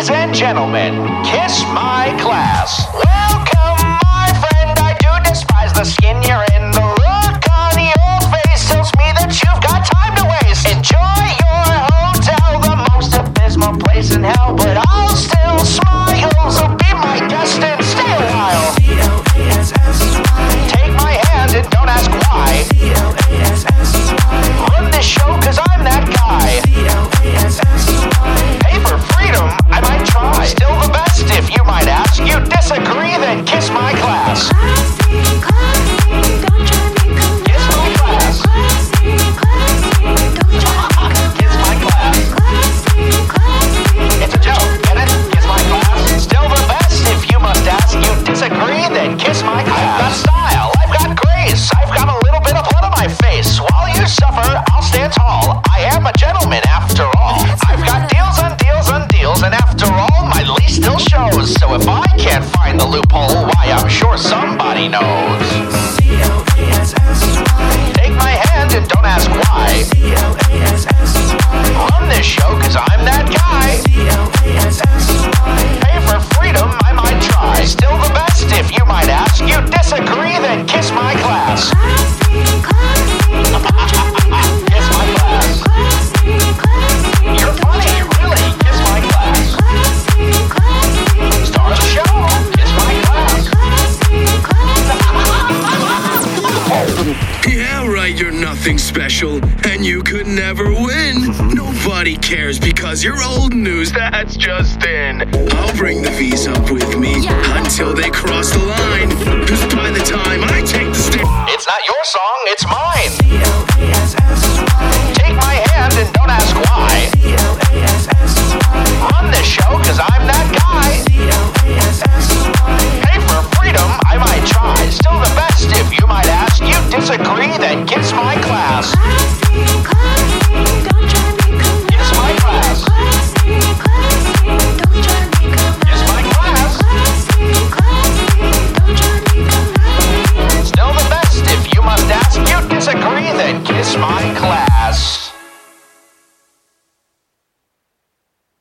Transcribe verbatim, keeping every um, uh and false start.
Ladies and gentlemen, kiss my class. Welcome, my friend. I do despise the skin you're in. The look on your face tells me that you've got time to waste. Enjoy your hotel, the most abysmal place in hell, but I'll still smile. So be my guest and stay a while. Take my hand and don't ask why. Run this show cause I'm that guy. Pay for freedom, I might try. Still the best if you might ask. You disagree, then kiss my class. Kiss my class. Kiss my class. It's a joke, get it? Kiss my class. Still the best if you must ask. You disagree, then kiss my class. I've got style, I've got grace, I've got a little bit of blood on my face. While you suffer, I'll stand tall. I am a gentleman after all. I've got deals on deals on deals, and after all, my lease still shows. So if I can't find the loophole, why, I'm sure somebody knows. Take my hand and don't ask why. Run this show cause I'm that guy. Pay for freedom, I might try. Still the best if you might ask. You disagree, then kiss my class. Kiss my class. You're funny, really, kiss my class. Star of the show, kiss my class. Yeah, right, you're nothing special, and you could never win. Nobody cares because you're old news, that's just in. I'll bring the V's up with me until they cross the line. Cause by the time I take the stage, it's not your song, it's mine. Take my hand and don't ask why. Run this show cause I'm that guy. Pay for freedom, I might try. Still the best if you might ask. You disagree, then kiss my class. Kiss my class. Kiss my class. Still the best if you must ask. You disagree, then kiss my class.